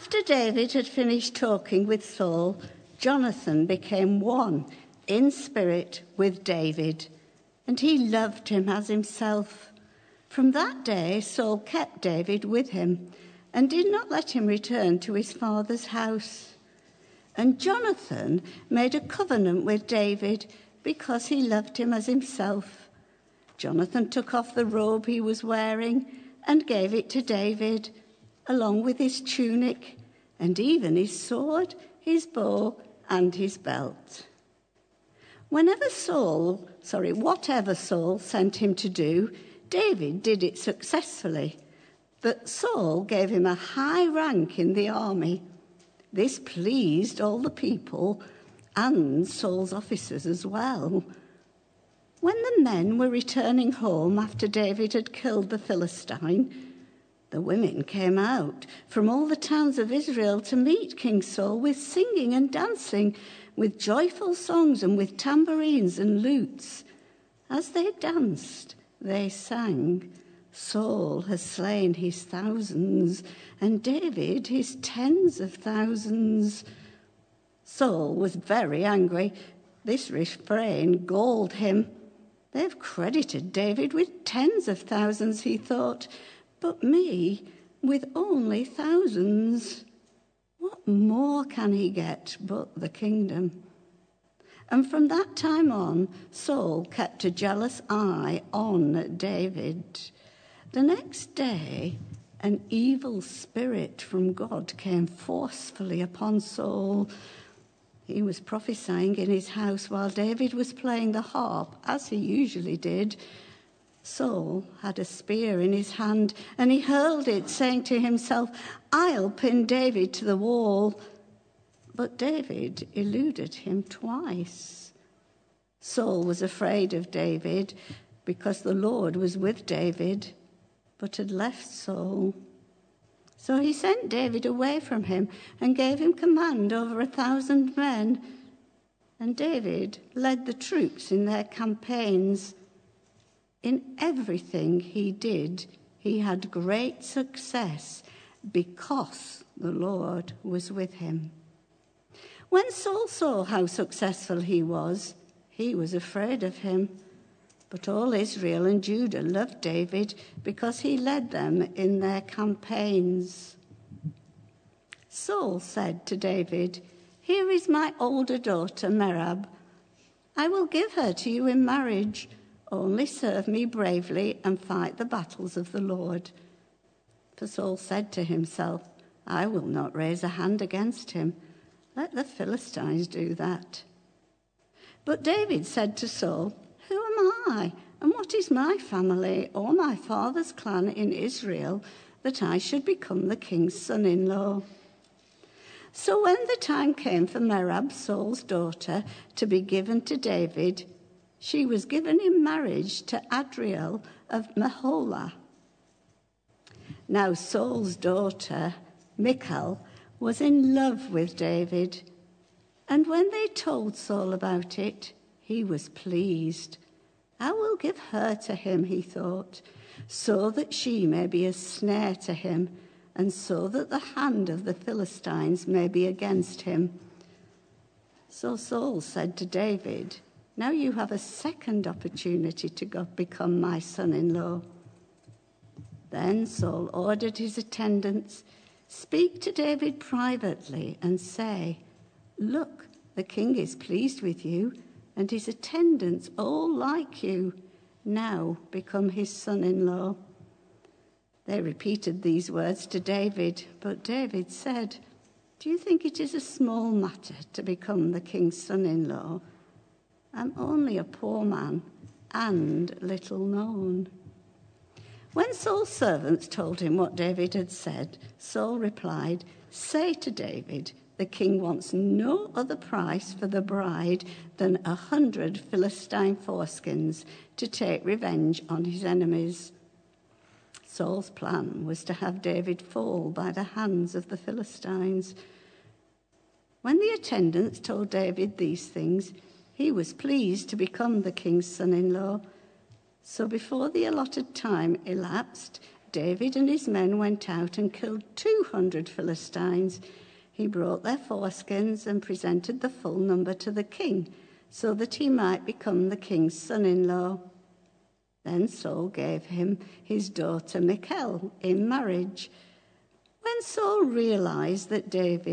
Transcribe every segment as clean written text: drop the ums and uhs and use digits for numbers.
After David had finished talking with Saul, Jonathan became one in spirit with David, and he loved him as himself. From that day, Saul kept David with him and did not let him return to his father's house. And Jonathan made a covenant with David because he loved him as himself. Jonathan took off the robe he was wearing and gave it to David, along with his tunic and even his sword, his bow, and his belt. Whatever Saul sent him to do, David did it successfully. But Saul gave him a high rank in the army. This pleased all the people and Saul's officers as well. When the men were returning home after David had killed the Philistine, the women came out from all the towns of Israel to meet King Saul with singing and dancing, with joyful songs and with tambourines and lutes. As they danced, they sang, "Saul has slain his thousands, and David his tens of thousands." Saul was very angry. This refrain galled him. "They've credited David with tens of thousands," he thought, "but me with only thousands. What more can he get but the kingdom?" And from that time on, Saul kept a jealous eye on David. The next day, an evil spirit from God came forcefully upon Saul. He was prophesying in his house while David was playing the harp, as he usually did. Saul had a spear in his hand, and he hurled it, saying to himself, "I'll pin David to the wall." But David eluded him twice. Saul was afraid of David because the Lord was with David, but had left Saul. So he sent David away from him and gave him command over 1,000 men. And David led the troops in their campaigns. In everything he did, he had great success because the Lord was with him. When Saul saw how successful he was afraid of him. But all Israel and Judah loved David because he led them in their campaigns. Saul said to David, "Here is my older daughter, Merab. I will give her to you in marriage. Only serve me bravely and fight the battles of the Lord." For Saul said to himself, "I will not raise a hand against him. Let the Philistines do that." But David said to Saul, "Who am I, and what is my family or my father's clan in Israel, that I should become the king's son-in-law?" So when the time came for Merab, Saul's daughter, to be given to David, she was given in marriage to Adriel of Meholah. Now Saul's daughter, Michal, was in love with David, and when they told Saul about it, he was pleased. "I will give her to him," he thought, "so that she may be a snare to him, and so that the hand of the Philistines may be against him." So Saul said to David, "Now you have a second opportunity to become my son-in-law." Then Saul ordered his attendants, "Speak to David privately and say, 'Look, the king is pleased with you, and his attendants all like you. Now become his son-in-law.'" They repeated these words to David, but David said, "Do you think it is a small matter to become the king's son-in-law? I'm only a poor man and little known." When Saul's servants told him what David had said, Saul replied, "Say to David, the king wants no other price for the bride than 100 Philistine foreskins to take revenge on his enemies." Saul's plan was to have David fall by the hands of the Philistines. When the attendants told David these things, he was pleased to become the king's son-in-law. So before the allotted time elapsed, David and his men went out and killed 200 Philistines. He brought their foreskins and presented the full number to the king, so that he might become the king's son-in-law. Then Saul gave him his daughter Michal in marriage. When Saul realized that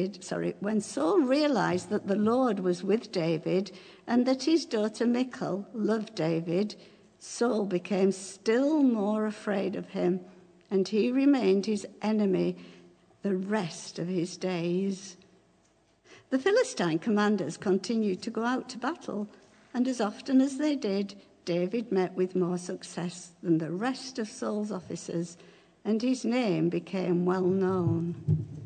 the Lord was with David and that his daughter Michal loved David, Saul became still more afraid of him, and he remained his enemy the rest of his days. The Philistine commanders continued to go out to battle, and as often as they did, David met with more success than the rest of Saul's officers, and his name became well known.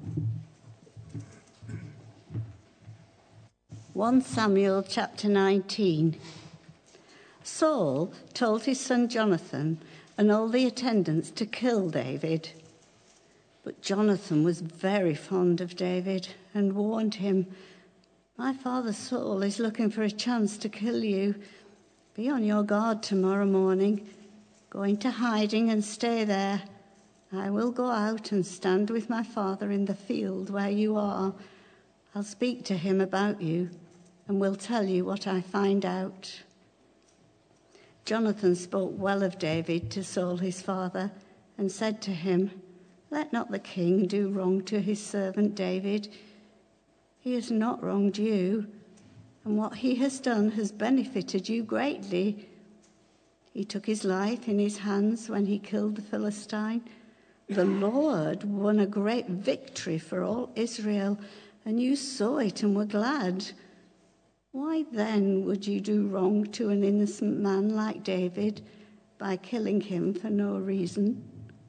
1 Samuel chapter 19. Saul told his son Jonathan and all the attendants to kill David. But Jonathan was very fond of David and warned him, "My father Saul is looking for a chance to kill you. Be on your guard tomorrow morning. Go into hiding and stay there. I will go out and stand with my father in the field where you are. I'll speak to him about you and will tell you what I find out." Jonathan spoke well of David to Saul his father and said to him, "Let not the king do wrong to his servant David. He has not wronged you, and what he has done has benefited you greatly. He took his life in his hands when he killed the Philistine. The Lord won a great victory for all Israel, and you saw it and were glad. Why then would you do wrong to an innocent man like David by killing him for no reason?"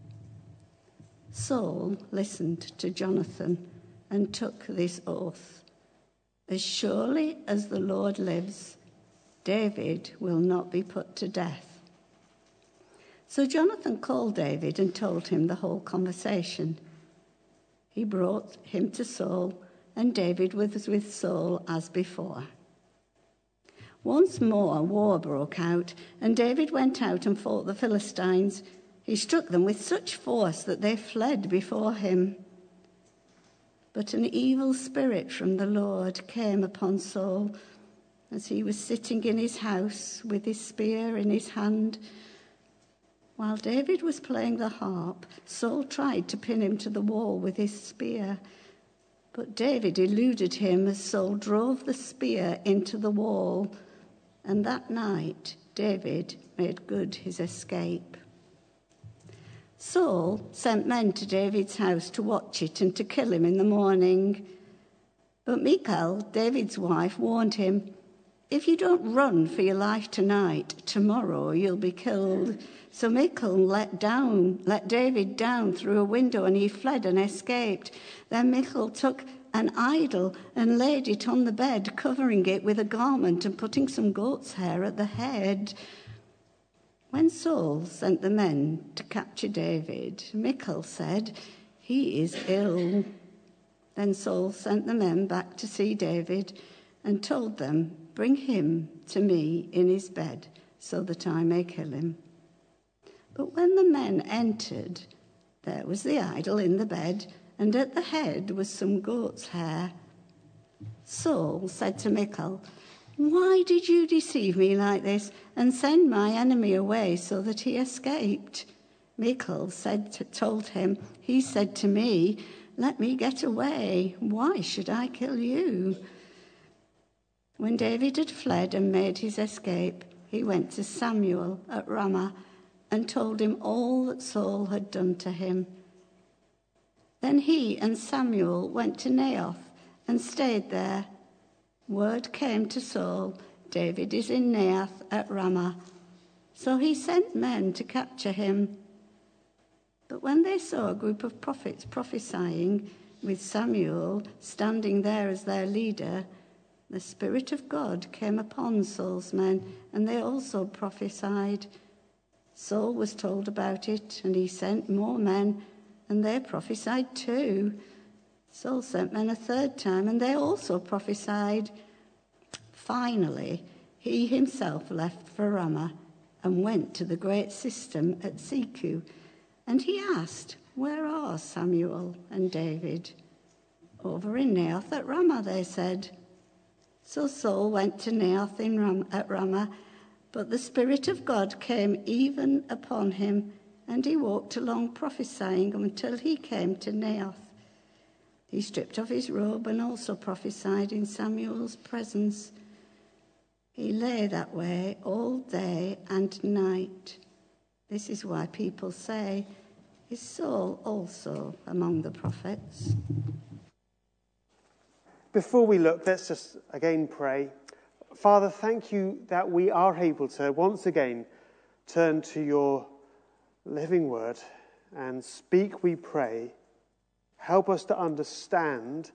Saul listened to Jonathan and took this oath: "As surely as the Lord lives, David will not be put to death." So Jonathan called David and told him the whole conversation. He brought him to Saul, and David was with Saul as before. Once more war broke out, and David went out and fought the Philistines. He struck them with such force that they fled before him. But an evil spirit from the Lord came upon Saul as he was sitting in his house with his spear in his hand. While David was playing the harp, Saul tried to pin him to the wall with his spear. But David eluded him as Saul drove the spear into the wall, and that night David made good his escape. Saul sent men to David's house to watch it and to kill him in the morning. But Michal, David's wife, warned him, "If you don't run for your life tonight, tomorrow you'll be killed." So Michal let David down through a window, and he fled and escaped. Then Michal took an idol and laid it on the bed, covering it with a garment and putting some goat's hair at the head. When Saul sent the men to capture David, Michal said, "He is ill." Then Saul sent the men back to see David and told them, "Bring him to me in his bed so that I may kill him." But when the men entered, there was the idol in the bed, and at the head was some goat's hair. Saul said to Michal, "Why did you deceive me like this and send my enemy away so that he escaped?" Michal told him, "He said to me, 'Let me get away. Why should I kill you?'" When David had fled and made his escape, he went to Samuel at Ramah and told him all that Saul had done to him. Then he and Samuel went to Naioth and stayed there. Word came to Saul, "David is in Naioth at Ramah." So he sent men to capture him. But when they saw a group of prophets prophesying, with Samuel standing there as their leader, the Spirit of God came upon Saul's men, and they also prophesied. Saul was told about it, and he sent more men, and they prophesied too. Saul sent men a third time, and they also prophesied. Finally, he himself left for Ramah and went to the great cistern at Seku, And he asked, "Where are Samuel and David?" "Over in Naioth at Ramah," they said. So Saul went to Naioth at Ramah, but the Spirit of God came even upon him, and he walked along prophesying until he came to Naioth. He stripped off his robe and also prophesied in Samuel's presence. He lay that way all day and night. This is why people say, "Is Saul also among the prophets?" Before we look, let's just again pray. Father, thank you that we are able to once again turn to your living word and speak, we pray. Help us to understand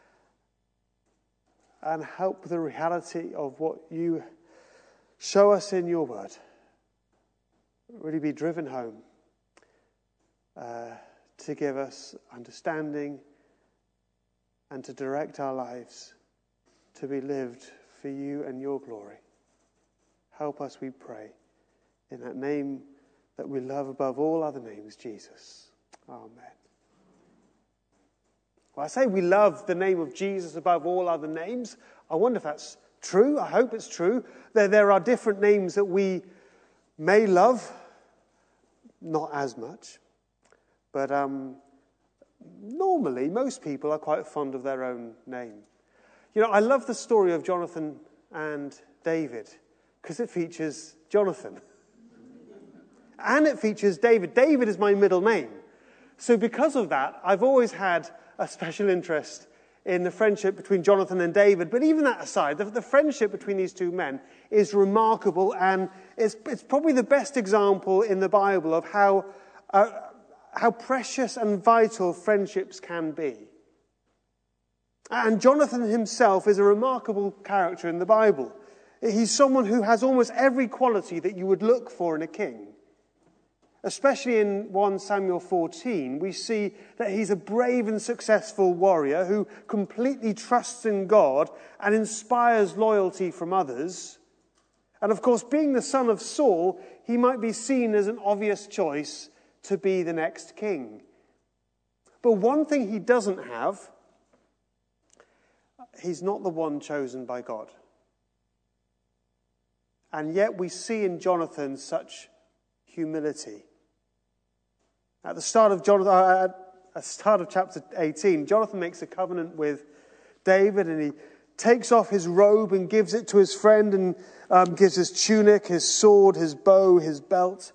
and help the reality of what you show us in your word really be driven home to give us understanding and to direct our lives to be lived for you and your glory. Help us, we pray, in that name that we love above all other names, Jesus. Amen. Well, I say we love the name of Jesus above all other names. I wonder if that's true. I hope it's true. There are different names that we may love, not as much. But normally, most people are quite fond of their own name. You know, I love the story of Jonathan and David because it features Jonathan. And it features David. David is my middle name. So because of that, I've always had a special interest in the friendship between Jonathan and David. But even that aside, the friendship between these two men is remarkable, and it's probably the best example in the Bible of how precious and vital friendships can be. And Jonathan himself is a remarkable character in the Bible. He's someone who has almost every quality that you would look for in a king. Especially in 1 Samuel 14, we see that he's a brave and successful warrior who completely trusts in God and inspires loyalty from others. And of course, being the son of Saul, he might be seen as an obvious choice to be the next king. But one thing he doesn't have, he's not the one chosen by God. And yet we see in Jonathan such humility. At the start of chapter 18, Jonathan makes a covenant with David, and he takes off his robe and gives it to his friend, and gives his tunic, his sword, his bow, his belt.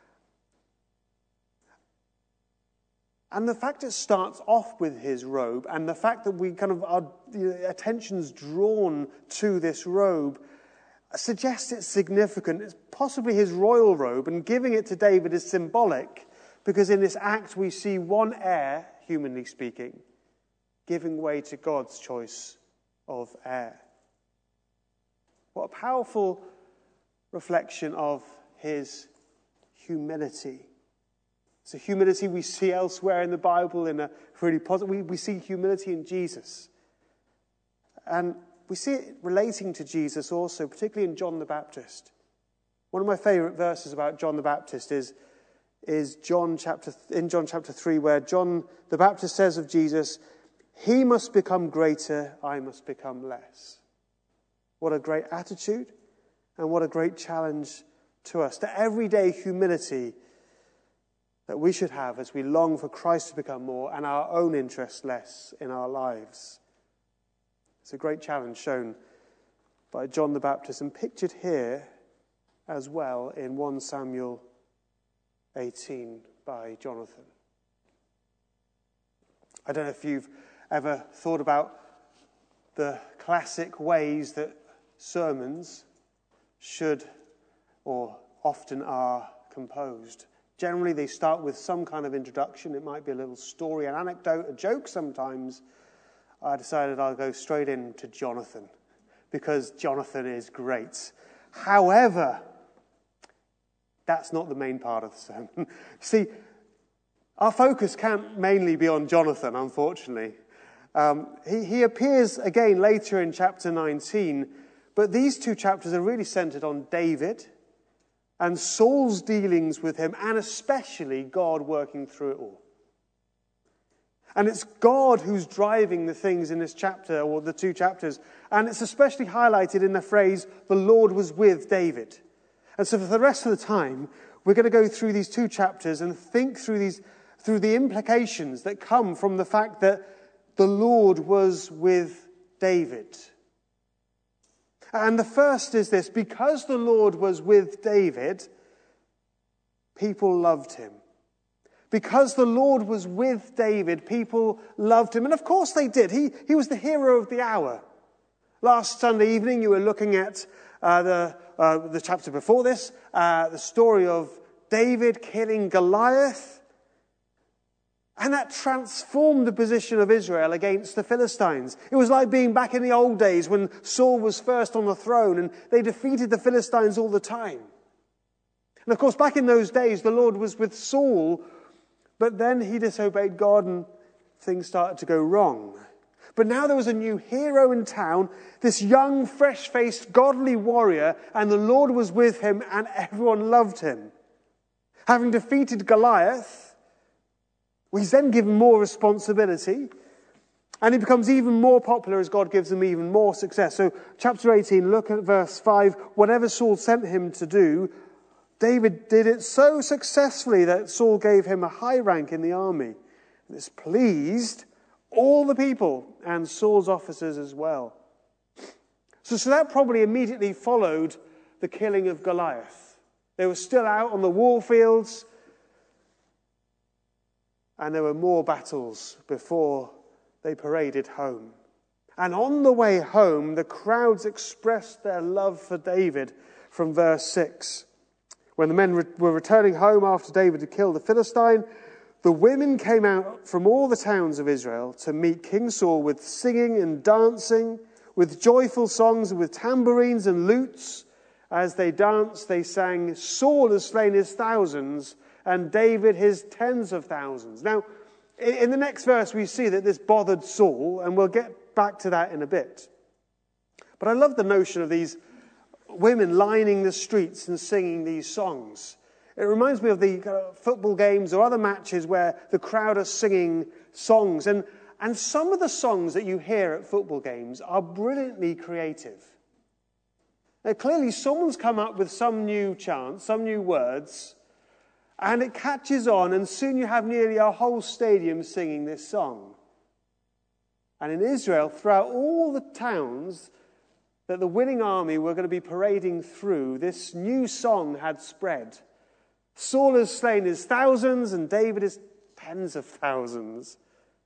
And the fact it starts off with his robe, and the fact that we kind of our attention's drawn to this robe, suggests it's significant. It's possibly his royal robe, and giving it to David is symbolic, because in this act we see one heir, humanly speaking, giving way to God's choice of heir. What a powerful reflection of his humility. It's a humility we see elsewhere in the Bible in a really positive. We see humility in Jesus. And we see it relating to Jesus also, particularly in John the Baptist. One of my favourite verses about John the Baptist is John chapter 3, where John the Baptist says of Jesus, "He must become greater, I must become less." What a great attitude, and what a great challenge to us, to everyday humility that we should have as we long for Christ to become more and our own interests less in our lives. It's a great challenge shown by John the Baptist and pictured here as well in 1 Samuel 18 by Jonathan. I don't know if you've ever thought about the classic ways that sermons should or often are composed. Generally, they start with some kind of introduction. It might be a little story, an anecdote, a joke sometimes. I decided I'll go straight into Jonathan, because Jonathan is great. However, that's not the main part of the sermon. See, our focus can't mainly be on Jonathan, unfortunately. He appears again later in chapter 19, but these two chapters are really centered on David, and Saul's dealings with him, and especially God working through it all. And it's God who's driving the things in this chapter, or the two chapters. And it's especially highlighted in the phrase, the Lord was with David. And so for the rest of the time, we're going to go through these two chapters and think through the implications that come from the fact that the Lord was with David. And the first is this: because the Lord was with David, people loved him. Because the Lord was with David, people loved him. And of course they did. He was the hero of the hour. Last Sunday evening you were looking at the chapter before this, the story of David killing Goliath. And that transformed the position of Israel against the Philistines. It was like being back in the old days when Saul was first on the throne and they defeated the Philistines all the time. And of course, back in those days, the Lord was with Saul, but then he disobeyed God and things started to go wrong. But now there was a new hero in town, this young, fresh-faced, godly warrior, and the Lord was with him and everyone loved him. Having defeated Goliath, he's then given more responsibility, and he becomes even more popular as God gives him even more success. So chapter 18, look at verse 5. Whatever Saul sent him to do, David did it so successfully that Saul gave him a high rank in the army. This pleased all the people and Saul's officers as well. So that probably immediately followed the killing of Goliath. They were still out on the war fields, and there were more battles before they paraded home. And on the way home, the crowds expressed their love for David from verse 6. When the men were returning home after David had killed the Philistine, the women came out from all the towns of Israel to meet King Saul with singing and dancing, with joyful songs and with tambourines and lutes. As they danced, they sang, "Saul has slain his thousands, and David his tens of thousands." Now, in the next verse, we see that this bothered Saul, and we'll get back to that in a bit. But I love the notion of these women lining the streets and singing these songs. It reminds me of the football games or other matches where the crowd are singing songs. And some of the songs that you hear at football games are brilliantly creative. Now, clearly, someone's come up with some new chant, some new words, and it catches on, and soon you have nearly a whole stadium singing this song. And in Israel, throughout all the towns that the winning army were going to be parading through, this new song had spread. Saul has slain his thousands, and David his tens of thousands.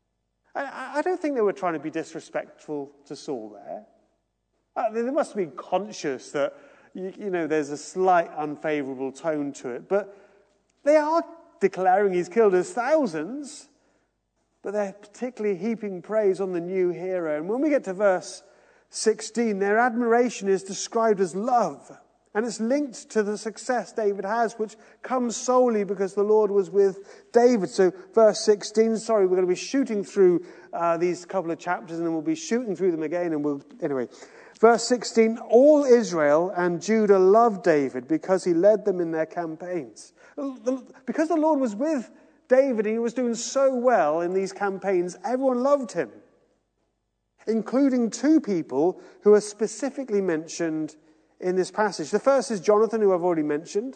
I don't think they were trying to be disrespectful to Saul there. They must have been conscious that, there's a slight unfavourable tone to it. But they are declaring he's killed his thousands, but they're particularly heaping praise on the new hero. And when we get to verse 16, their admiration is described as love. And it's linked to the success David has, which comes solely because the Lord was with David. So verse 16, we're going to be shooting through these couple of chapters, and then we'll be shooting through them again. Verse 16, all Israel and Judah loved David because he led them in their campaigns. Because the Lord was with David and he was doing so well in these campaigns, everyone loved him, including two people who are specifically mentioned in this passage. The first is Jonathan, who I've already mentioned.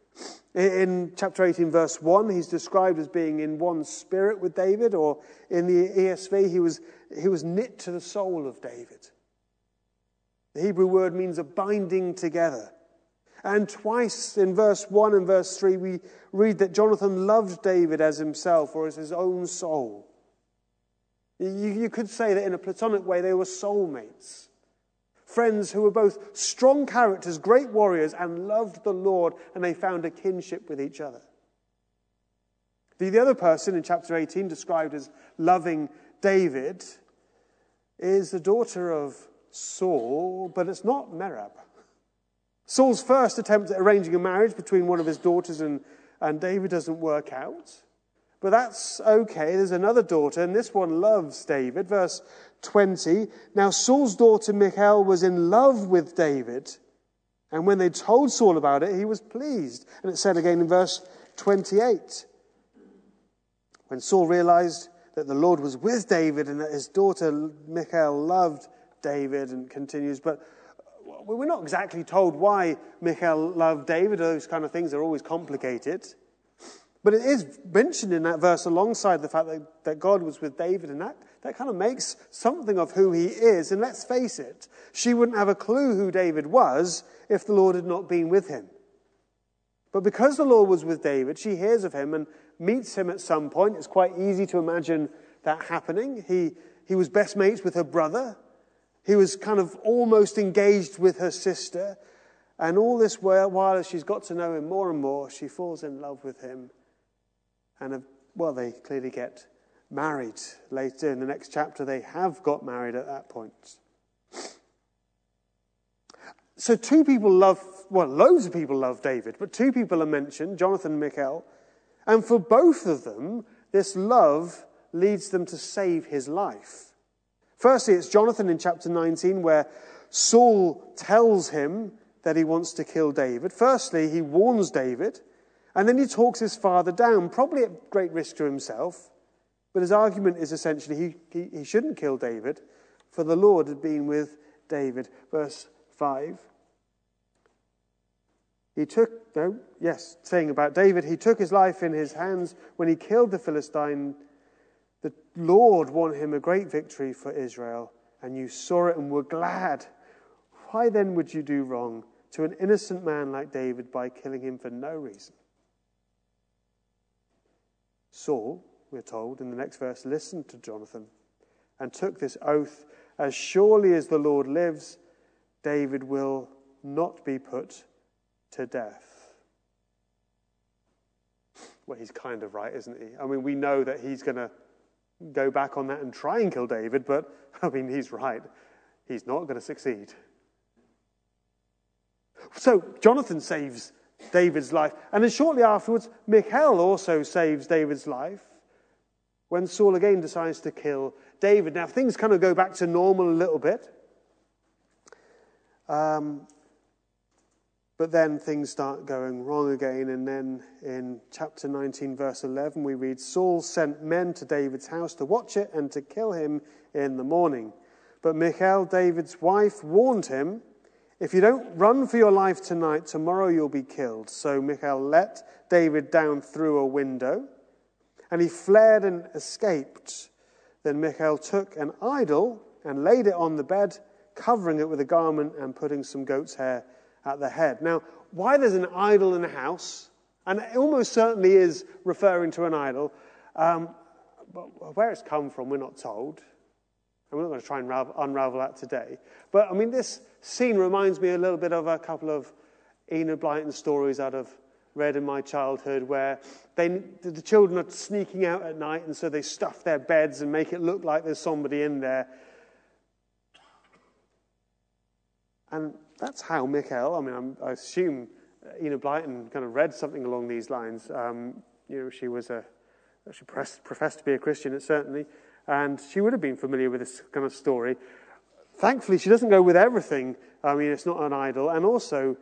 In chapter 18, verse 1, he's described as being in one spirit with David, or in the ESV, he was knit to the soul of David. The Hebrew word means a binding together. And twice in verse 1 and verse 3, we read that Jonathan loved David as himself, or as his own soul. You could say that in a platonic way, they were soulmates. Friends who were both strong characters, great warriors, and loved the Lord, and they found a kinship with each other. The other person in chapter 18, described as loving David, is the daughter of Saul, but it's not Merab. Saul's first attempt at arranging a marriage between one of his daughters and David doesn't work out. But that's okay. There's another daughter, and this one loves David. Verse 20, now Saul's daughter Michal was in love with David, And when they told Saul about it, he was pleased. And it said again in verse 28, when Saul realized that the Lord was with David and that his daughter Michal loved David, and continues, but we're not exactly told why Michal loved David. Those kind of things are always complicated. But it is mentioned in that verse alongside the fact that God was with David, and that kind of makes something of who he is. And let's face it, she wouldn't have a clue who David was if the Lord had not been with him. But because the Lord was with David, she hears of him and meets him at some point. It's quite easy to imagine that happening. He was best mates with her brother. He was kind of almost engaged with her sister. And all this while, as she's got to know him more and more, she falls in love with him. And, they clearly get married later. In the next chapter, they have got married at that point. So loads of people love David, but two people are mentioned, Jonathan and Michal. And for both of them, this love leads them to save his life. Firstly, it's Jonathan in chapter 19, where Saul tells him that he wants to kill David. Firstly, he warns David, and then he talks his father down, probably at great risk to himself. But his argument is essentially he shouldn't kill David, for the Lord had been with David. Verse 5. Saying about David, he took his life in his hands when he killed the Philistine. The Lord won him a great victory for Israel, and you saw it and were glad. Why then would you do wrong to an innocent man like David by killing him for no reason? Saul, we're told in the next verse, listened to Jonathan and took this oath, as surely as the Lord lives, David will not be put to death. Well, he's kind of right, isn't he? I mean, we know that he's going to go back on that and try and kill David, but, he's right. He's not going to succeed. So, Jonathan saves David's life. And then shortly afterwards, Michal also saves David's life when Saul again decides to kill David. Now, things kind of go back to normal a little bit. But then things start going wrong again. And then in chapter 19, verse 11, we read, Saul sent men to David's house to watch it and to kill him in the morning. But Michal, David's wife, warned him, if you don't run for your life tonight, tomorrow you'll be killed. So Michal let David down through a window, and he fled and escaped. Then Michal took an idol and laid it on the bed, covering it with a garment and putting some goat's hair at the head. Now, why there's an idol in a house, and it almost certainly is referring to an idol, but where it's come from, we're not told. And we're not going to try and unravel that today. But, this scene reminds me a little bit of a couple of Enid Blyton stories I'd have read in my childhood, where the children are sneaking out at night, and so they stuff their beds and make it look like there's somebody in there. And that's how Michal, I assume Enid Blyton kind of read something along these lines. She professed to be a Christian, certainly. And she would have been familiar with this kind of story. Thankfully, she doesn't go with everything. It's not an idol. And also,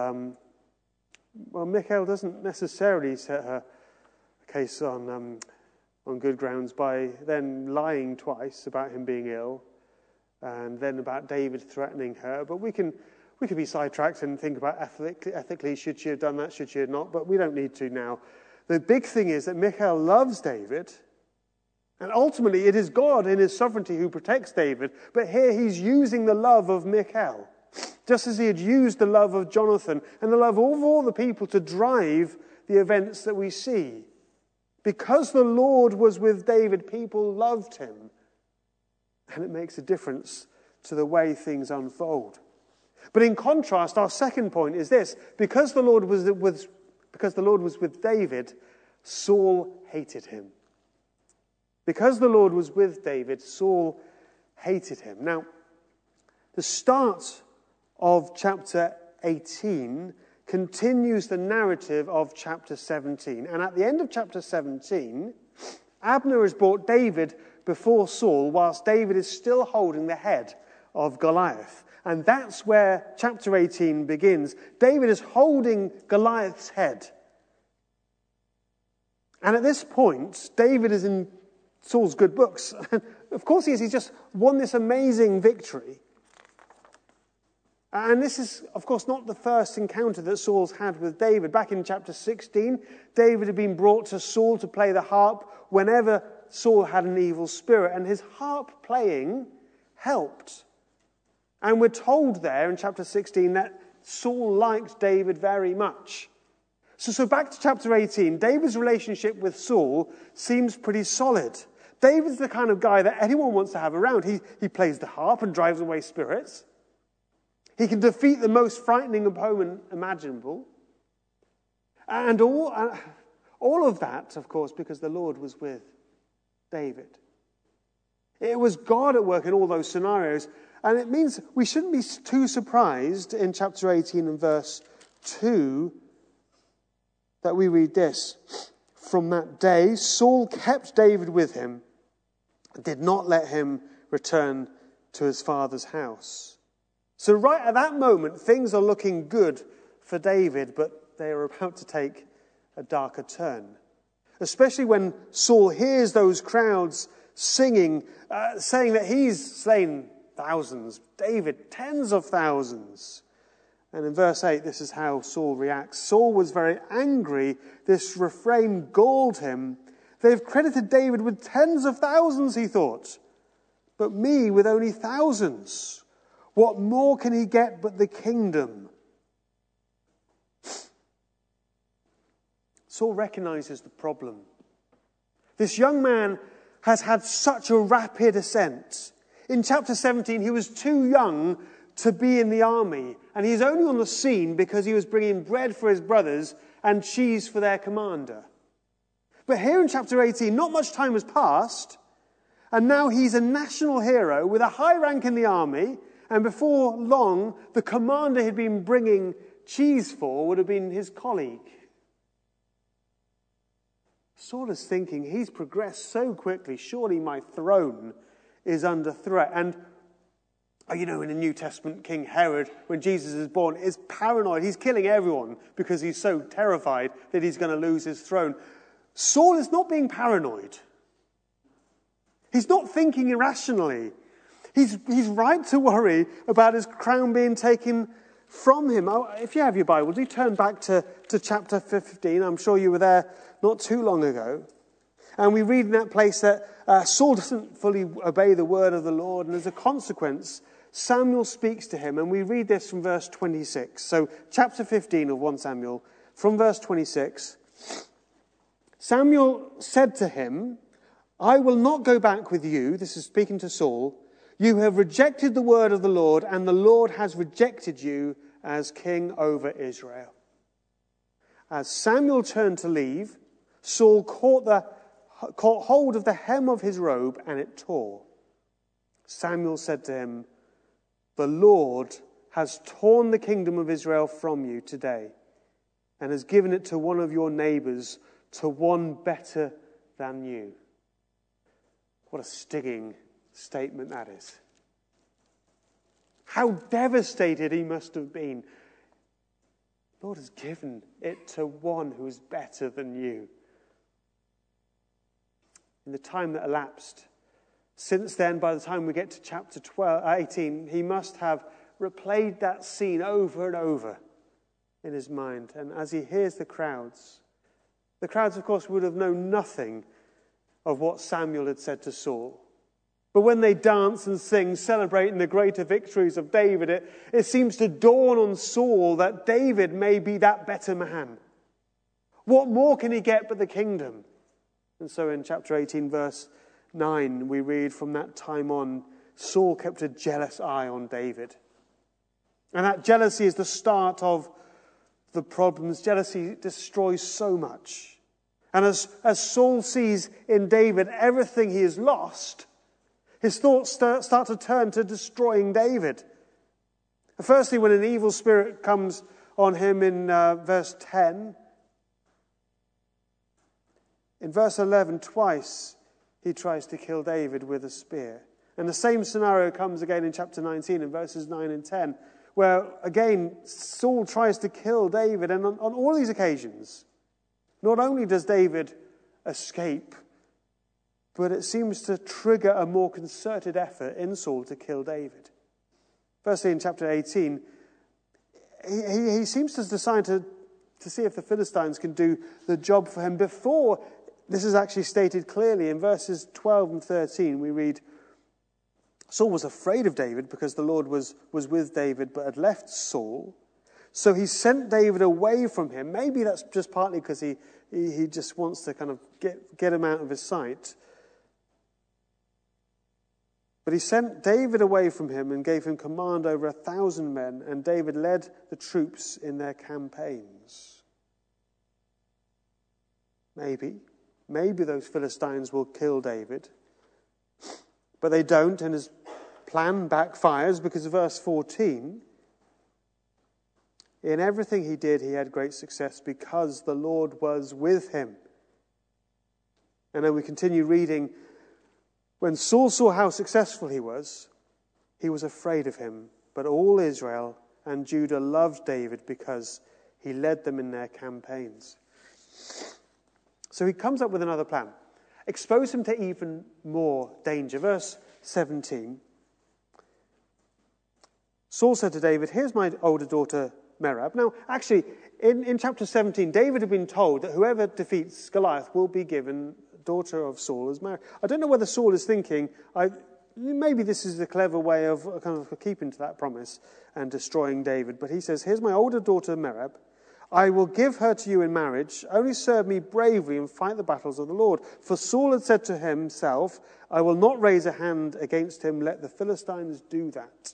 Michal doesn't necessarily set her case on good grounds by then lying twice about him being ill, and then about David threatening her. But we could be sidetracked and think about ethically, should she have done that, should she have not? But we don't need to now. The big thing is that Michal loves David. And ultimately, it is God in his sovereignty who protects David. But here he's using the love of Michal, just as he had used the love of Jonathan and the love of all the people to drive the events that we see. Because the Lord was with David, people loved him. And it makes a difference to the way things unfold. But in contrast, our second point is this. Because the Lord was with David, Saul hated him. Because the Lord was with David, Saul hated him. Now, the start of chapter 18 continues the narrative of chapter 17. And at the end of chapter 17, Abner has brought David before Saul whilst David is still holding the head of Goliath. And that's where chapter 18 begins. David is holding Goliath's head. And at this point, David is in Saul's good books. Of course he is. He's just won this amazing victory. And this is, of course, not the first encounter that Saul's had with David. Back in chapter 16, David had been brought to Saul to play the harp whenever Saul had an evil spirit. And his harp playing helped. And we're told there in chapter 16 that Saul liked David very much. So back to chapter 18, David's relationship with Saul seems pretty solid. David's the kind of guy that anyone wants to have around. He plays the harp and drives away spirits. He can defeat the most frightening opponent imaginable. And all of that, of course, because the Lord was with David. It was God at work in all those scenarios. And it means we shouldn't be too surprised in chapter 18 and verse 2 that we read this. From that day, Saul kept David with him and did not let him return to his father's house. So right at that moment, things are looking good for David, but they are about to take a darker turn. Especially when Saul hears those crowds singing, saying that he's slain thousands, David tens of thousands. And in verse 8, this is how Saul reacts. Saul was very angry. This refrain galled him. They've credited David with tens of thousands, he thought, but me with only thousands. What more can he get but the kingdom? Saul recognizes the problem. This young man has had such a rapid ascent. In chapter 17, he was too young to be in the army, and he's only on the scene because he was bringing bread for his brothers and cheese for their commander. But here in chapter 18, not much time has passed, and now he's a national hero with a high rank in the army, and before long, the commander he'd been bringing cheese for would have been his colleague. Saul is thinking, he's progressed so quickly, surely my throne is under threat. And in the New Testament, King Herod, when Jesus is born, is paranoid. He's killing everyone because he's so terrified that he's going to lose his throne. Saul is not being paranoid. He's not thinking irrationally. He's right to worry about his crown being taken from him. If you have your Bible, do turn back to chapter 15. I'm sure you were there not too long ago. And we read in that place that Saul doesn't fully obey the word of the Lord, and as a consequence, Samuel speaks to him, and we read this from verse 26. So, chapter 15 of 1 Samuel, from verse 26. Samuel said to him, I will not go back with you. This is speaking to Saul. You have rejected the word of the Lord, and the Lord has rejected you as king over Israel. As Samuel turned to leave, Saul caught hold of the hem of his robe, and it tore. Samuel said to him, the Lord has torn the kingdom of Israel from you today and has given it to one of your neighbors, to one better than you. What a stinging statement that is. How devastated he must have been. The Lord has given it to one who is better than you. In the time that elapsed since then, by the time we get to chapter 18, he must have replayed that scene over and over in his mind. And as he hears the crowds, of course, would have known nothing of what Samuel had said to Saul. But when they dance and sing, celebrating the greater victories of David, it seems to dawn on Saul that David may be that better man. What more can he get but the kingdom? And so in chapter 18, verse 9, we read, from that time on, Saul kept a jealous eye on David. And that jealousy is the start of the problems. Jealousy destroys so much. And as Saul sees in David everything he has lost, his thoughts start to turn to destroying David. Firstly, when an evil spirit comes on him in verse 10. In verse 11, twice he tries to kill David with a spear. And the same scenario comes again in chapter 19 in verses 9 and 10, where again Saul tries to kill David. And on all these occasions, not only does David escape, but it seems to trigger a more concerted effort in Saul to kill David. Firstly, in chapter 18, he seems to decide to see if the Philistines can do the job for him. Before this is actually stated clearly, in verses 12 and 13, we read, Saul was afraid of David because the Lord was with David but had left Saul. So he sent David away from him. Maybe that's just partly because he just wants to kind of get him out of his sight. But he sent David away from him and gave him command over 1,000 men, and David led the troops in their campaigns. Maybe those Philistines will kill David. But they don't, and his plan backfires because of verse 14. In everything he did, he had great success because the Lord was with him. And then we continue reading. When Saul saw how successful he was afraid of him. But all Israel and Judah loved David because he led them in their campaigns. So he comes up with another plan. Expose him to even more danger. Verse 17. Saul said to David, here's my older daughter Merab. Now, actually, in chapter 17, David had been told that whoever defeats Goliath will be given daughter of Saul as married. I don't know whether Saul is thinking, maybe this is a clever way of kind of keeping to that promise and destroying David. But he says, here's my older daughter Merab. I will give her to you in marriage. Only serve me bravely and fight the battles of the Lord. For Saul had said to himself, I will not raise a hand against him. Let the Philistines do that.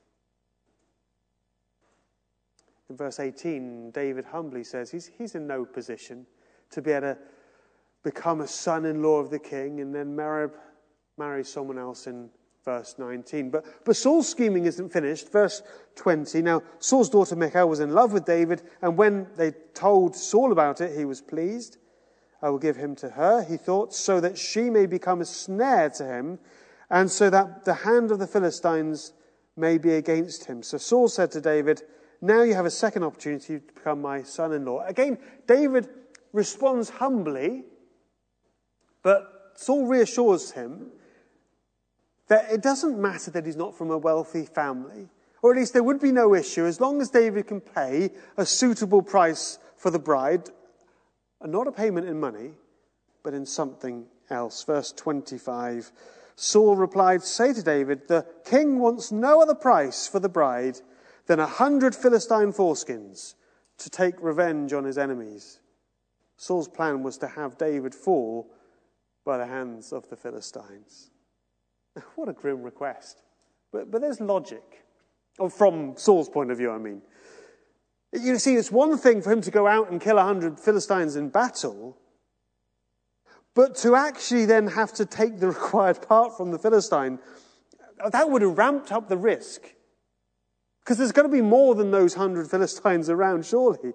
In verse 18, David humbly says he's in no position to be able to become a son-in-law of the king, and then Merab marries someone else in verse 19. But Saul's scheming isn't finished. Verse 20, now Saul's daughter Michal was in love with David, and when they told Saul about it, he was pleased. I will give him to her, he thought, so that she may become a snare to him, and so that the hand of the Philistines may be against him. So Saul said to David, now you have a second opportunity to become my son-in-law. Again, David responds humbly, but Saul reassures him that it doesn't matter that he's not from a wealthy family, or at least there would be no issue as long as David can pay a suitable price for the bride, and not a payment in money, but in something else. Verse 25, Saul replied, say to David, the king wants no other price for the bride than 100 Philistine foreskins to take revenge on his enemies. Saul's plan was to have David fall by the hands of the Philistines. What a grim request. But there's logic. From Saul's point of view, I mean. You see, it's one thing for him to go out and kill 100 Philistines in battle, but to actually then have to take the required part from the Philistine, that would have ramped up the risk. Because there's going to be more than those 100 Philistines around, surely.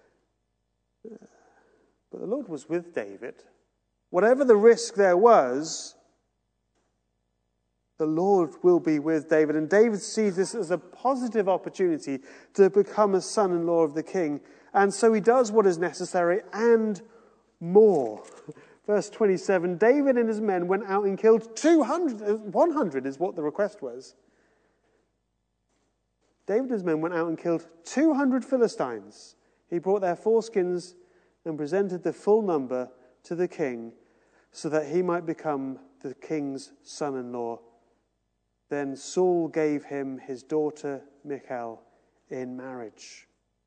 But the Lord was with David. Whatever the risk there was, the Lord will be with David. And David sees this as a positive opportunity to become a son-in-law of the king. And so he does what is necessary and more. Verse 27, David and his men went out and killed 100 is what the request was. David and his men went out and killed 200 Philistines. He brought their foreskins and presented the full number to the king so that he might become the king's son-in-law. Then Saul gave him his daughter Michal in marriage.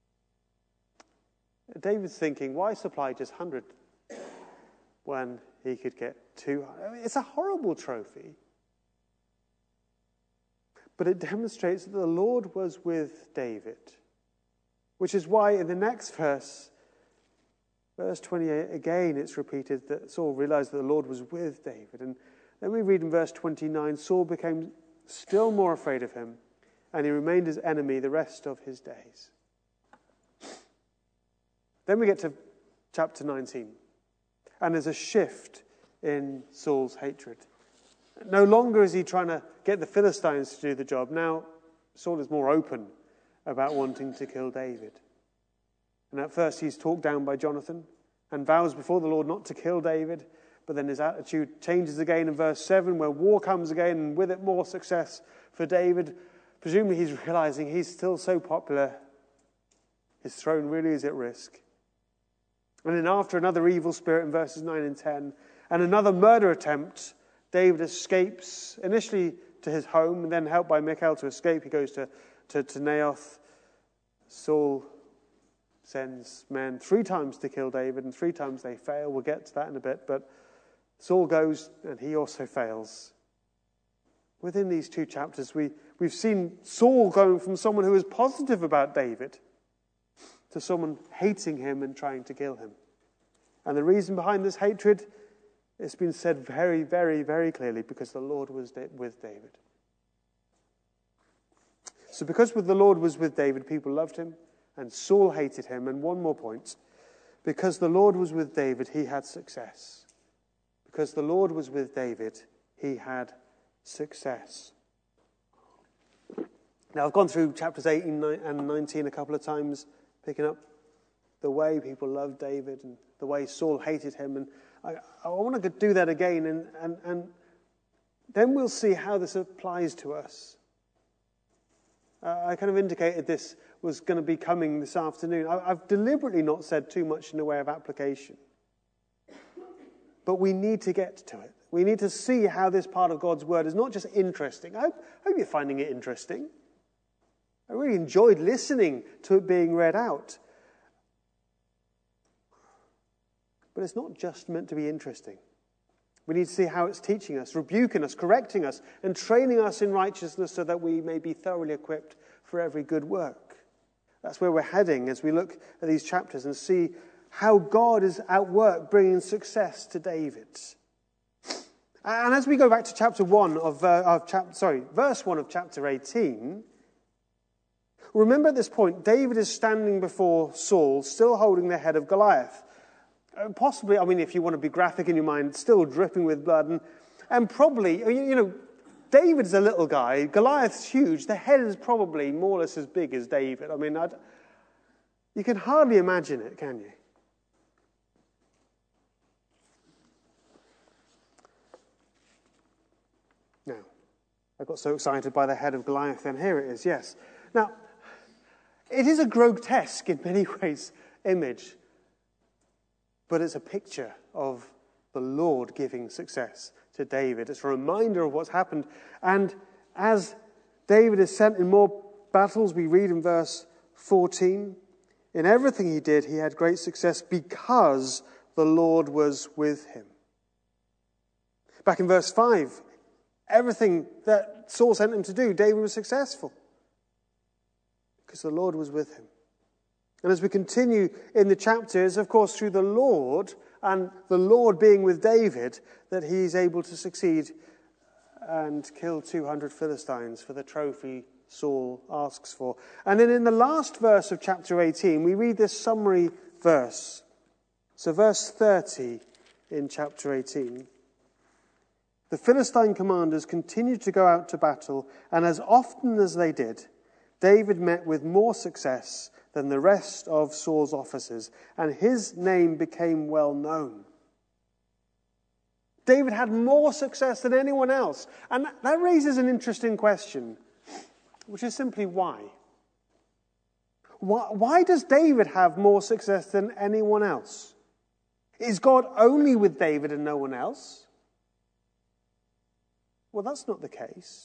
David's thinking, why supply just 100 when he could get 200? I mean, it's a horrible trophy. But it demonstrates that the Lord was with David. Which is why in the next verse 28, again it's repeated that Saul realized that the Lord was with David. And then we read in verse 29, Saul became still more afraid of him, and he remained his enemy the rest of his days. Then we get to chapter 19, and there's a shift in Saul's hatred. No longer is he trying to get the Philistines to do the job. Now Saul is more open about wanting to kill David. And at first he's talked down by Jonathan and vows before the Lord not to kill David. But then his attitude changes again in verse 7, where war comes again, and with it more success for David. Presumably he's realizing he's still so popular, his throne really is at risk. And then after another evil spirit in verses 9 and 10, and another murder attempt, David escapes initially to his home, and then helped by Michal to escape. He goes to Naioth. Saul sends men 3 times to kill David, and 3 times they fail. We'll get to that in a bit, but Saul goes, and he also fails. Within these 2 chapters, we've seen Saul going from someone who was positive about David to someone hating him and trying to kill him. And the reason behind this hatred, it's been said very, very, very clearly, because the Lord was with David. So because the Lord was with David, people loved him, and Saul hated him. And one more point, because the Lord was with David, he had success. Because the Lord was with David, he had success. Now, I've gone through chapters 18 and 19 a couple of times, picking up the way people loved David and the way Saul hated him. And I want to do that again, and then we'll see how this applies to us. I kind of indicated this was going to be coming this afternoon. I've deliberately not said too much in the way of application. But we need to get to it. We need to see how this part of God's word is not just interesting. I hope you're finding it interesting. I really enjoyed listening to it being read out. But it's not just meant to be interesting. We need to see how it's teaching us, rebuking us, correcting us, and training us in righteousness so that we may be thoroughly equipped for every good work. That's where we're heading as we look at these chapters and see how God is at work bringing success to David. And as we go back to verse 1 of chapter 18, remember at this point, David is standing before Saul, still holding the head of Goliath. Possibly, if you want to be graphic in your mind, still dripping with blood. And probably, David's a little guy, Goliath's huge, the head is probably more or less as big as David. You can hardly imagine it, can you? Now, I got so excited by the head of Goliath, and here it is, yes. Now, it is a grotesque, in many ways, image, but it's a picture of the Lord giving success to David. It's a reminder of what's happened. And as David is sent in more battles, we read in verse 14, in everything he did, he had great success because the Lord was with him. Back in verse 5, everything that Saul sent him to do, David was successful because the Lord was with him. And as we continue in the chapters, of course, through the Lord and the Lord being with David, that he's able to succeed and kill 200 Philistines for the trophy Saul asks for. And then in the last verse of chapter 18, we read this summary verse. So verse 30 in chapter 18. The Philistine commanders continued to go out to battle, and as often as they did, David met with more success than the rest of Saul's officers, and his name became well known. David had more success than anyone else. And that raises an interesting question, which is simply why? Why does David have more success than anyone else? Is God only with David and no one else? Well, that's not the case.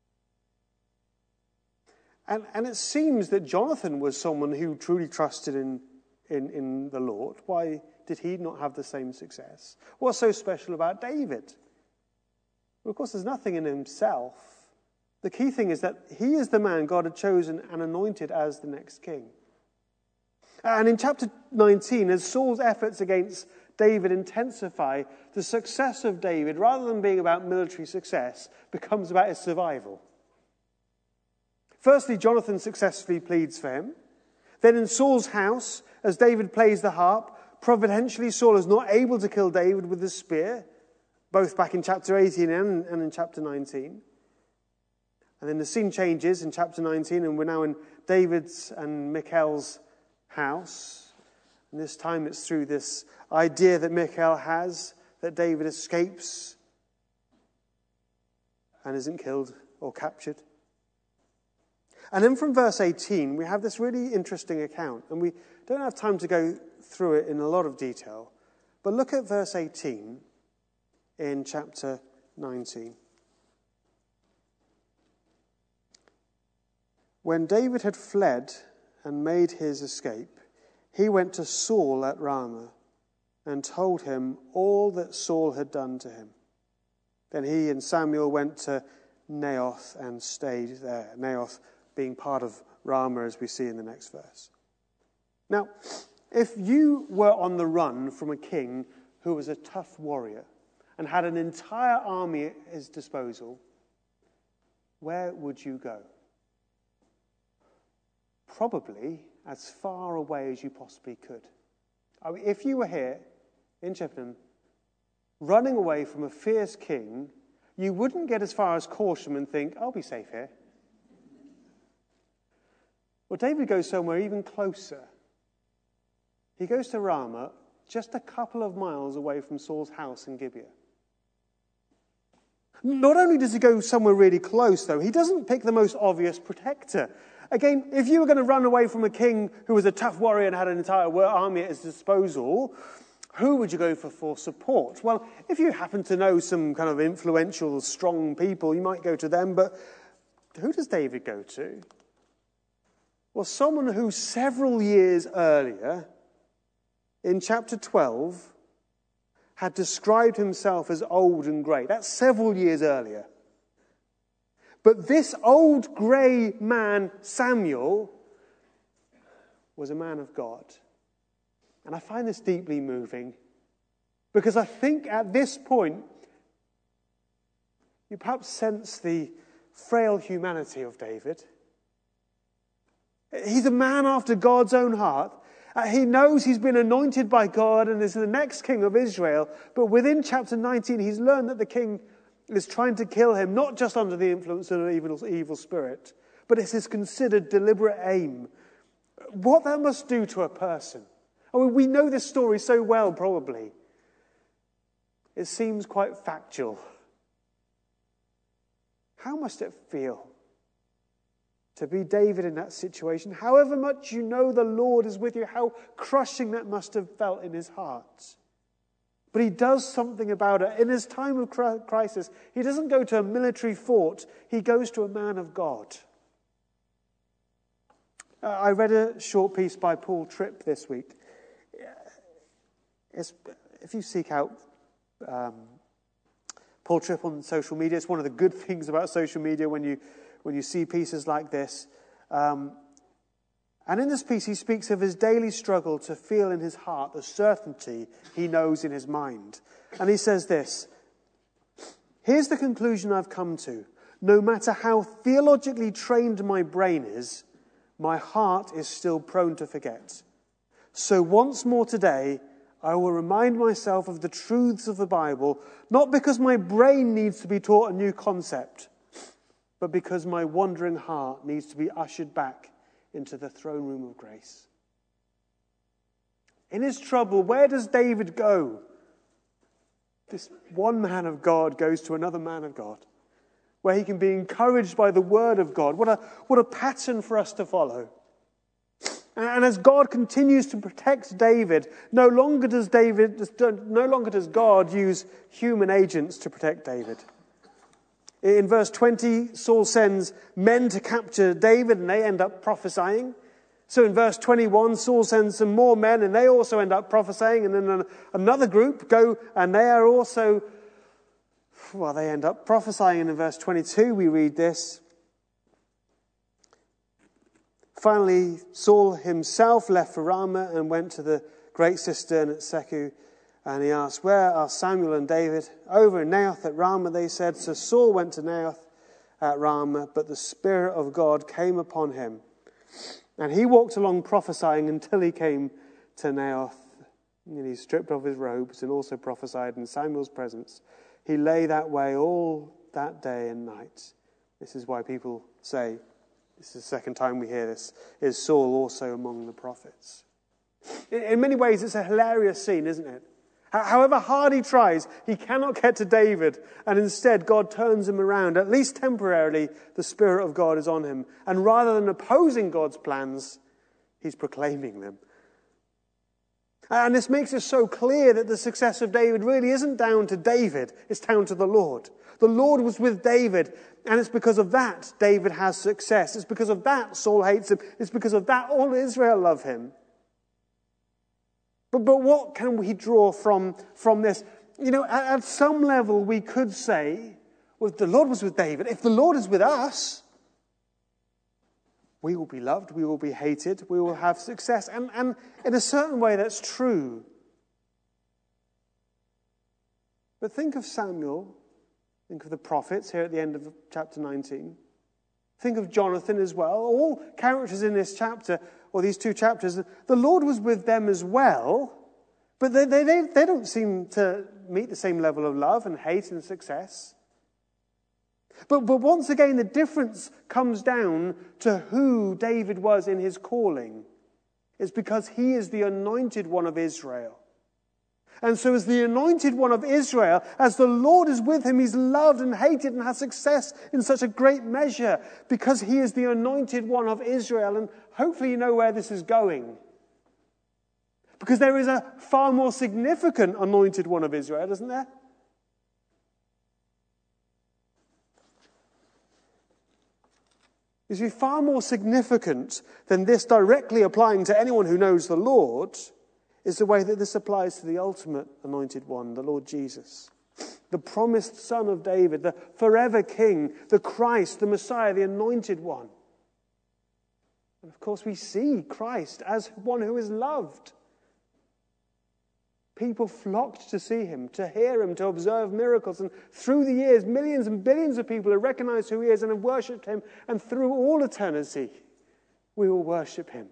And it seems that Jonathan was someone who truly trusted in the Lord. Why did he not have the same success? What's so special about David? Well, of course, there's nothing in himself. The key thing is that he is the man God had chosen and anointed as the next king. And in chapter 19, as Saul's efforts against David intensify, the success of David, rather than being about military success, becomes about his survival. Firstly, Jonathan successfully pleads for him. Then in Saul's house, as David plays the harp, providentially Saul is not able to kill David with the spear. both back in chapter 18 and in chapter 19. And then the scene changes in chapter 19, and we're now in David's and Michal's house. And this time it's through this idea that Michal has that David escapes and isn't killed or captured. And then from verse 18, we have this really interesting account. And we don't have time to go through it in a lot of detail. But look at verse 18 in chapter 19. When David had fled and made his escape, he went to Saul at Ramah and told him all that Saul had done to him. Then he and Samuel went to Naioth and stayed there. Naioth being part of Ramah, as we see in the next verse. Now, if you were on the run from a king who was a tough warrior and had an entire army at his disposal, where would you go? Probably as far away as you possibly could. I mean, if you were here in Chippenham, running away from a fierce king, you wouldn't get as far as Corsham and think, I'll be safe here. Well, David goes somewhere even closer. He goes to Ramah, just a couple of miles away from Saul's house in Gibeah. Not only does he go somewhere really close, though, he doesn't pick the most obvious protector. Again, if you were going to run away from a king who was a tough warrior and had an entire army at his disposal, who would you go for support? Well, if you happen to know some kind of influential, strong people, you might go to them, but who does David go to? Well, someone who several years earlier, in chapter 12, had described himself as old and grey. That's several years earlier. But this old grey man, Samuel, was a man of God. And I find this deeply moving, because I think at this point, you perhaps sense the frail humanity of David. He's a man after God's own heart. He knows he's been anointed by God and is the next king of Israel. But within chapter 19, he's learned that the king is trying to kill him, not just under the influence of an evil spirit, but it's his considered deliberate aim. What that must do to a person. I mean, we know this story so well, probably. It seems quite factual. How must it feel to be David in that situation? However much you know the Lord is with you, how crushing that must have felt in his heart. But he does something about it. In his time of crisis, he doesn't go to a military fort. He goes to a man of God. I read a short piece by Paul Tripp this week. If you seek out Paul Tripp on social media, it's one of the good things about social media when you see pieces like this. And in this piece, he speaks of his daily struggle to feel in his heart the certainty he knows in his mind. And he says this: "Here's the conclusion I've come to. No matter how theologically trained my brain is, my heart is still prone to forget. So once more today, I will remind myself of the truths of the Bible, not because my brain needs to be taught a new concept, but because my wandering heart needs to be ushered back into the throne room of grace." In his trouble, where does David go? This one man of God goes to another man of God, where he can be encouraged by the word of God. What a pattern for us to follow. And as God continues to protect David, no longer does God use human agents to protect David. In verse 20, Saul sends men to capture David, and they end up prophesying. So in verse 21, Saul sends some more men, and they also end up prophesying. And then another group go, and they are also, they end up prophesying. And in verse 22, we read this: "Finally, Saul himself left for Ramah and went to the great cistern at Seku. And he asked, 'Where are Samuel and David?' 'Over in Naioth at Ramah,' they said. So Saul went to Naioth at Ramah, but the Spirit of God came upon him. And he walked along prophesying until he came to Naioth. And he stripped off his robes and also prophesied in Samuel's presence. He lay that way all that day and night. This is why people say, this is the second time we hear this, is Saul also among the prophets? In many ways, it's a hilarious scene, isn't it? However hard he tries, he cannot get to David, and instead God turns him around. At least temporarily, the Spirit of God is on him. And rather than opposing God's plans, he's proclaiming them. And this makes it so clear that the success of David really isn't down to David, it's down to the Lord. The Lord was with David, and it's because of that David has success. It's because of that Saul hates him. It's because of that all Israel love him. But what can we draw from this? At some level we could say, well, if the Lord was with David, if the Lord is with us, we will be loved, we will be hated, we will have success. And in a certain way that's true. But think of Samuel, think of the prophets here at the end of chapter 19. Think of Jonathan as well. All characters in this chapter, or these two chapters, the Lord was with them as well, but they don't seem to meet the same level of love and hate and success. But once again, the difference comes down to who David was in his calling. It's because he is the anointed one of Israel. And so as the anointed one of Israel, as the Lord is with him, he's loved and hated and has success in such a great measure because he is the anointed one of Israel. And hopefully you know where this is going. Because there is a far more significant anointed one of Israel, isn't there? You see, far more significant than this directly applying to anyone who knows the Lord is the way that this applies to the ultimate anointed one, the Lord Jesus. The promised Son of David, the forever King, the Christ, the Messiah, the anointed one. And of course we see Christ as one who is loved. People flocked to see him, to hear him, to observe miracles. And through the years, millions and billions of people have recognized who he is and have worshipped him. And through all eternity, we will worship him.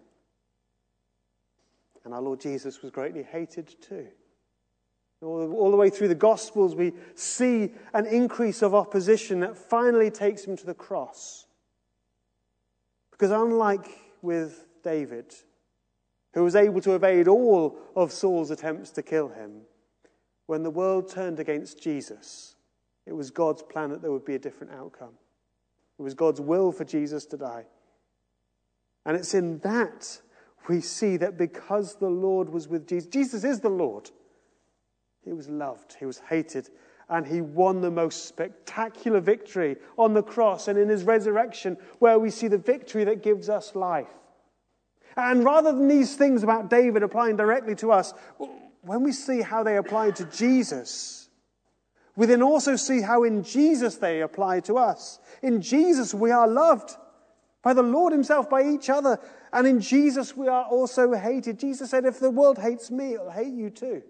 And our Lord Jesus was greatly hated too. All the way through the Gospels, we see an increase of opposition that finally takes him to the cross. Because unlike with David, who was able to evade all of Saul's attempts to kill him, when the world turned against Jesus, it was God's plan that there would be a different outcome. It was God's will for Jesus to die. And it's in that we see that because the Lord was with Jesus, Jesus is the Lord. He was loved, he was hated, and he won the most spectacular victory on the cross and in his resurrection, where we see the victory that gives us life. And rather than these things about David applying directly to us, when we see how they apply to Jesus, we then also see how in Jesus they apply to us. In Jesus we are loved by the Lord himself, by each other. And in Jesus we are also hated. Jesus said, if the world hates me, it'll hate you too.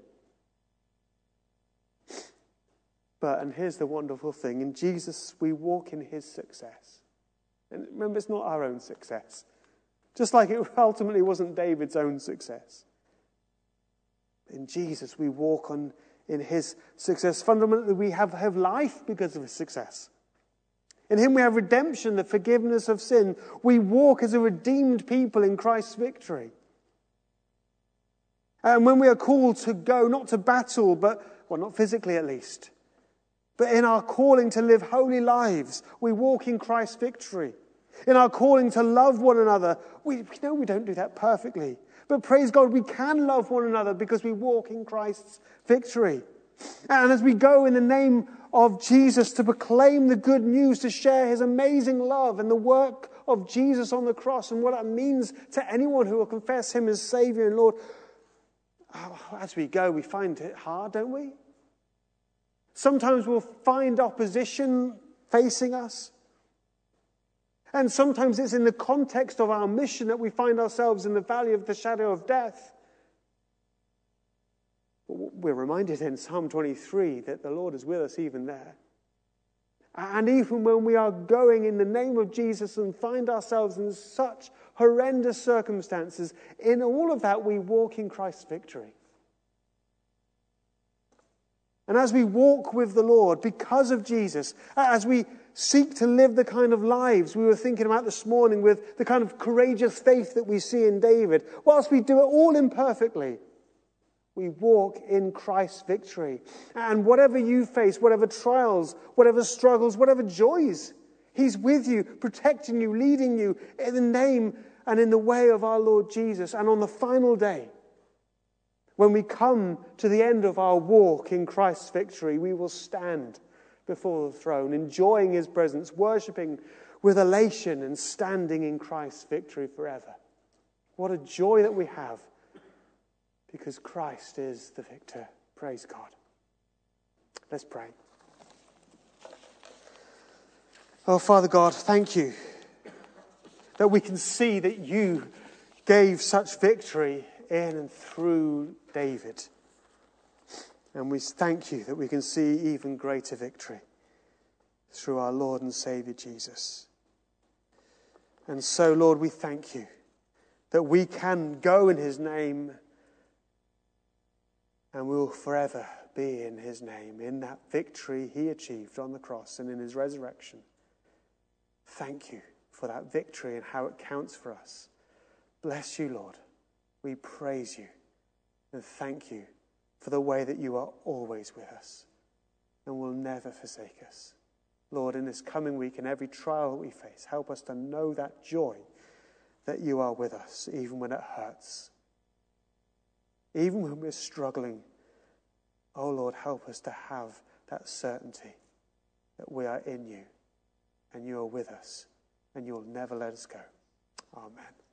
But, and here's the wonderful thing, in Jesus we walk in his success. And remember, it's not our own success. Just like it ultimately wasn't David's own success. In Jesus we walk in his success. Fundamentally we have life because of his success. In him we have redemption, the forgiveness of sin. We walk as a redeemed people in Christ's victory. And when we are called to go, not to battle, but, well, not physically at least, but in our calling to live holy lives, we walk in Christ's victory. In our calling to love one another, we know we don't do that perfectly. But praise God, we can love one another because we walk in Christ's victory. And as we go in the name of Jesus to proclaim the good news, to share his amazing love and the work of Jesus on the cross and what that means to anyone who will confess him as Savior and Lord, as we go, we find it hard, don't we? Sometimes we'll find opposition facing us. And sometimes it's in the context of our mission that we find ourselves in the valley of the shadow of death. We're reminded in Psalm 23 that the Lord is with us even there. And even when we are going in the name of Jesus and find ourselves in such horrendous circumstances, in all of that we walk in Christ's victory. And as we walk with the Lord because of Jesus, as we seek to live the kind of lives we were thinking about this morning with the kind of courageous faith that we see in David, whilst we do it all imperfectly, we walk in Christ's victory. And whatever you face, whatever trials, whatever struggles, whatever joys, He's with you, protecting you, leading you in the name and in the way of our Lord Jesus. And on the final day, when we come to the end of our walk in Christ's victory, we will stand before the throne, enjoying His presence, worshipping with elation and standing in Christ's victory forever. What a joy that we have, because Christ is the victor. Praise God. Let's pray. Oh, Father God, thank you that we can see that you gave such victory in and through David. And we thank you that we can see even greater victory through our Lord and Saviour Jesus. And so, Lord, we thank you that we can go in His name and we will forever be in His name, in that victory He achieved on the cross and in His resurrection. Thank you for that victory and how it counts for us. Bless you, Lord. We praise you and thank you for the way that you are always with us and will never forsake us. Lord, in this coming week and every trial that we face, help us to know that joy that you are with us, even when it hurts. Even when we're struggling, oh Lord, help us to have that certainty that we are in you and you are with us and you will never let us go. Amen.